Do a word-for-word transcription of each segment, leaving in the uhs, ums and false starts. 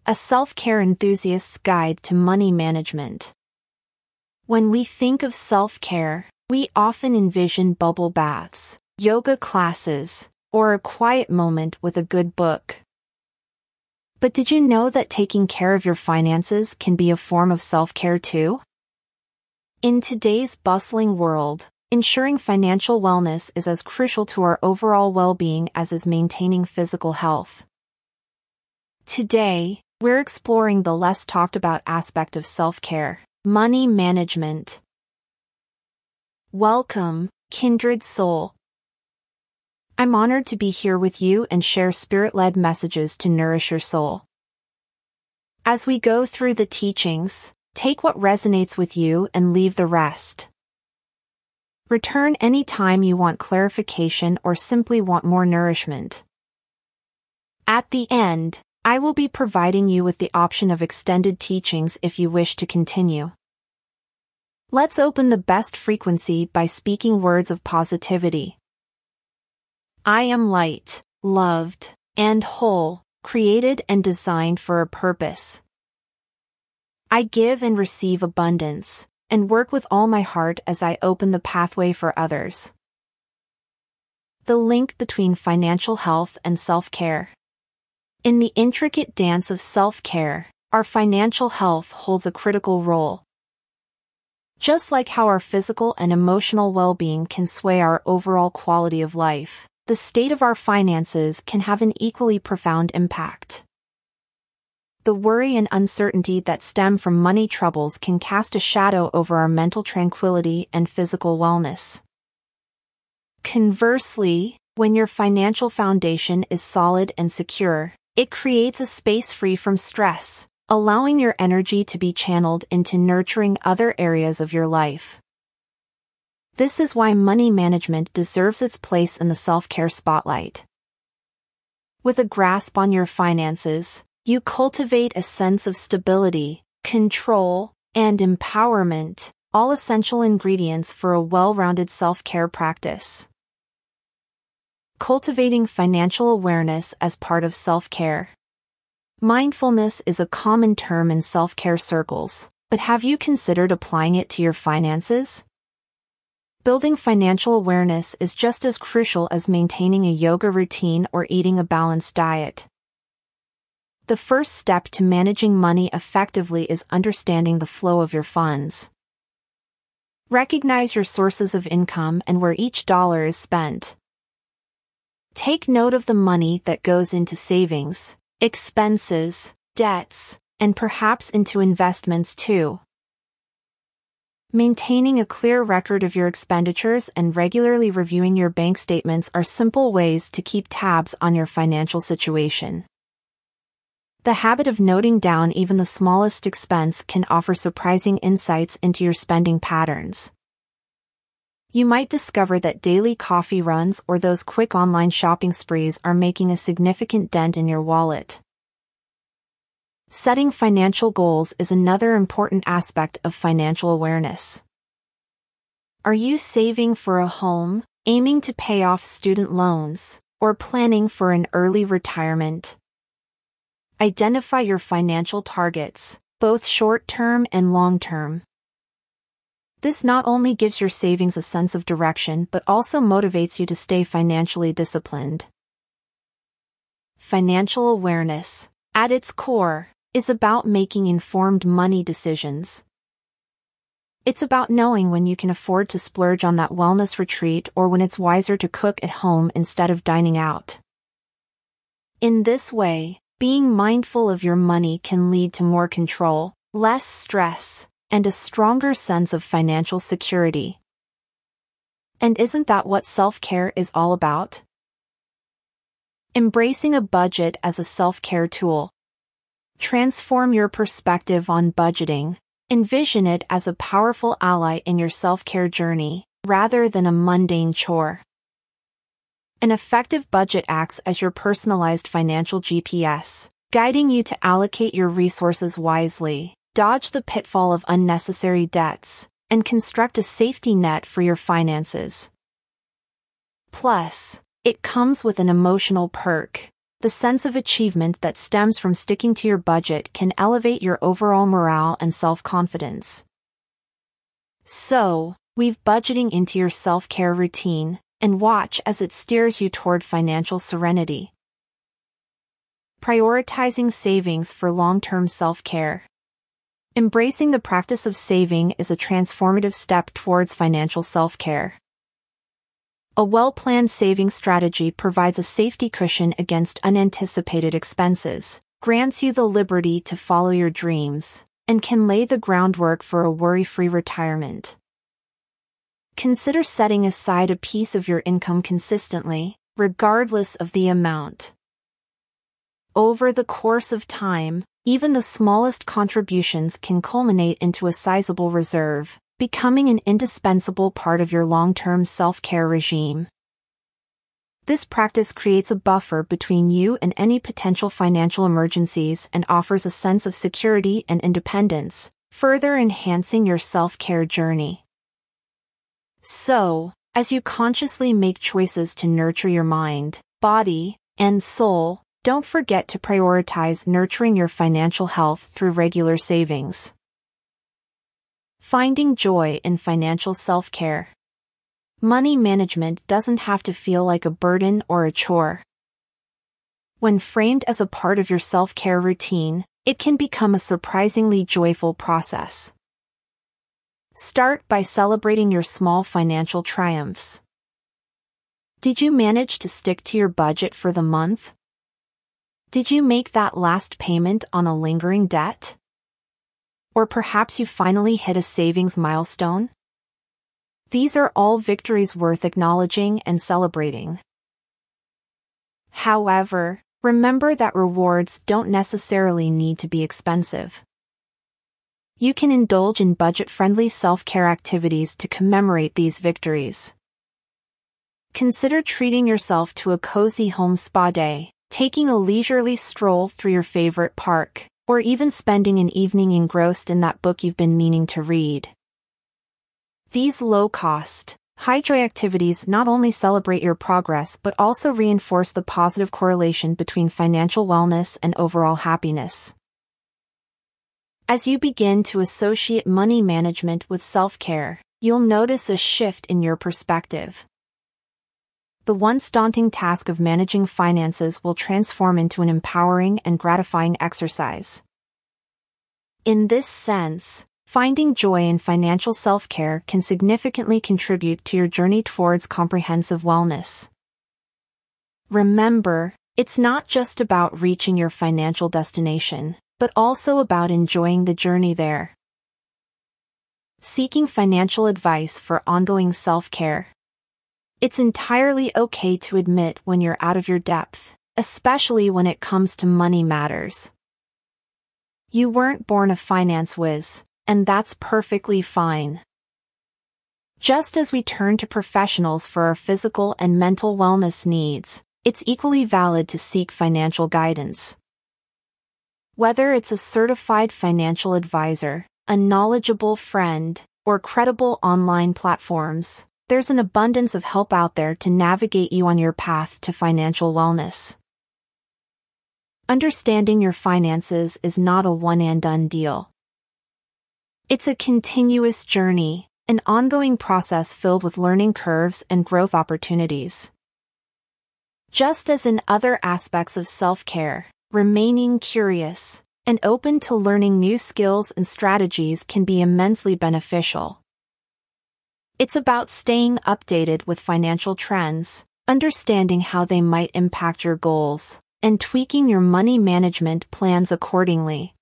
a self-care enthusiast's guide to money management. When we think of self-care, we often envision bubble baths, yoga classes, or a quiet moment with a good book. But did you know that taking care of your finances can be a form of self-care too? In today's bustling world, ensuring financial wellness is as crucial to our overall well-being as is maintaining physical health. Today, we're exploring the less talked about aspect of self-care, money management. Welcome, kindred soul. I'm honored to be here with you and share spirit-led messages to nourish your soul. As we go through the teachings, take what resonates with you and leave the rest. Return anytime you want clarification or simply want more nourishment. At the end, I will be providing you with the option of extended teachings if you wish to continue. Let's open the best frequency by speaking words of positivity. I am light, loved, and whole, created and designed for a purpose. I give and receive abundance, and work with all my heart as I open the pathway for others. The link between financial health and self-care. In the intricate dance of self-care, our financial health holds a critical role. Just like how our physical and emotional well-being can sway our overall quality of life, the state of our finances can have an equally profound impact. The worry and uncertainty that stem from money troubles can cast a shadow over our mental tranquility and physical wellness. Conversely, when your financial foundation is solid and secure, it creates a space free from stress, allowing your energy to be channeled into nurturing other areas of your life. This is why money management deserves its place in the self-care spotlight. With a grasp on your finances, you cultivate a sense of stability, control, and empowerment, all essential ingredients for a well-rounded self-care practice. Cultivating financial awareness as part of self-care. Mindfulness is a common term in self-care circles, but have you considered applying it to your finances? Building financial awareness is just as crucial as maintaining a yoga routine or eating a balanced diet. The first step to managing money effectively is understanding the flow of your funds. Recognize your sources of income and where each dollar is spent. Take note of the money that goes into savings, expenses, debts, and perhaps into investments too. Maintaining a clear record of your expenditures and regularly reviewing your bank statements are simple ways to keep tabs on your financial situation. The habit of noting down even the smallest expense can offer surprising insights into your spending patterns. You might discover that daily coffee runs or those quick online shopping sprees are making a significant dent in your wallet. Setting financial goals is another important aspect of financial awareness. Are you saving for a home, aiming to pay off student loans, or planning for an early retirement? Identify your financial targets, both short-term and long-term. This not only gives your savings a sense of direction but also motivates you to stay financially disciplined. Financial awareness, at its core, is about making informed money decisions. It's about knowing when you can afford to splurge on that wellness retreat or when it's wiser to cook at home instead of dining out. In this way, being mindful of your money can lead to more control, less stress, and a stronger sense of financial security. And isn't that what self-care is all about? Embracing a budget as a self-care tool. Transform your perspective on budgeting. Envision it as a powerful ally in your self-care journey, rather than a mundane chore. An effective budget acts as your personalized financial G P S, guiding you to allocate your resources wisely, dodge the pitfall of unnecessary debts, and construct a safety net for your finances. Plus, it comes with an emotional perk. the sense of achievement that stems from sticking to your budget can elevate your overall morale and self-confidence. So, weave budgeting into your self-care routine, and watch as it steers you toward financial serenity. Prioritizing savings for long-term self-care. Embracing the practice of saving is a transformative step towards financial self-care. A well-planned saving strategy provides a safety cushion against unanticipated expenses, grants you the liberty to follow your dreams, and can lay the groundwork for a worry-free retirement. Consider setting aside a piece of your income consistently, regardless of the amount. Over the course of time, even the smallest contributions can culminate into a sizable reserve, becoming an indispensable part of your long-term self-care regime. This practice creates a buffer between you and any potential financial emergencies and offers a sense of security and independence, further enhancing your self-care journey. So, as you consciously make choices to nurture your mind, body, and soul, don't forget to prioritize nurturing your financial health through regular savings. Finding joy in financial self-care. Money management doesn't have to feel like a burden or a chore. When framed as a part of your self-care routine, it can become a surprisingly joyful process. Start by celebrating your small financial triumphs. Did you manage to stick to your budget for the month? Did you make that last payment on a lingering debt? Or perhaps you finally hit a savings milestone? These are all victories worth acknowledging and celebrating. However, remember that rewards don't necessarily need to be expensive. You can indulge in budget-friendly self-care activities to commemorate these victories. Consider treating yourself to a cozy home spa day, taking a leisurely stroll through your favorite park, or even spending an evening engrossed in that book you've been meaning to read. These low-cost, high-joy activities not only celebrate your progress but also reinforce the positive correlation between financial wellness and overall happiness. As you begin to associate money management with self-care, you'll notice a shift in your perspective. The once daunting task of managing finances will transform into an empowering and gratifying exercise. In this sense, finding joy in financial self-care can significantly contribute to your journey towards comprehensive wellness. Remember, it's not just about reaching your financial destination, but also about enjoying the journey there. Seeking financial advice for ongoing self-care. It's entirely okay to admit when you're out of your depth, especially when it comes to money matters. You weren't born a finance whiz, and that's perfectly fine. Just as we turn to professionals for our physical and mental wellness needs, it's equally valid to seek financial guidance. Whether it's a certified financial advisor, a knowledgeable friend, or credible online platforms, there's an abundance of help out there to navigate you on your path to financial wellness. Understanding your finances is not a one-and-done deal. It's a continuous journey, an ongoing process filled with learning curves and growth opportunities. Just as in other aspects of self-care, remaining curious and open to learning new skills and strategies can be immensely beneficial. It's about staying updated with financial trends, understanding how they might impact your goals, and tweaking your money management plans accordingly.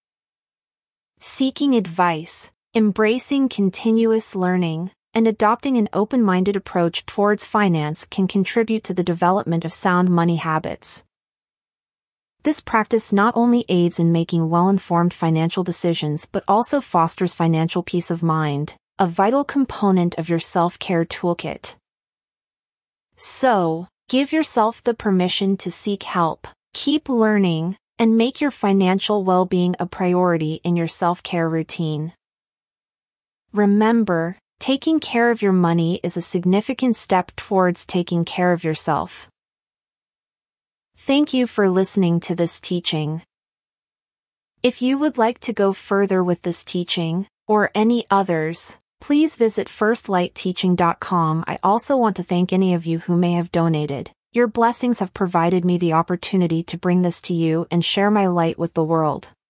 Seeking advice, embracing continuous learning, and adopting an open-minded approach towards finance can contribute to the development of sound money habits. This practice not only aids in making well-informed financial decisions but also fosters financial peace of mind, a vital component of your self-care toolkit. So, give yourself the permission to seek help, keep learning, and make your financial well-being a priority in your self-care routine. Remember, taking care of your money is a significant step towards taking care of yourself. Thank you for listening to this teaching. If you would like to go further with this teaching, or any others, please visit first light teaching dot com. I also want to thank any of you who may have donated. Your blessings have provided me the opportunity to bring this to you and share my light with the world.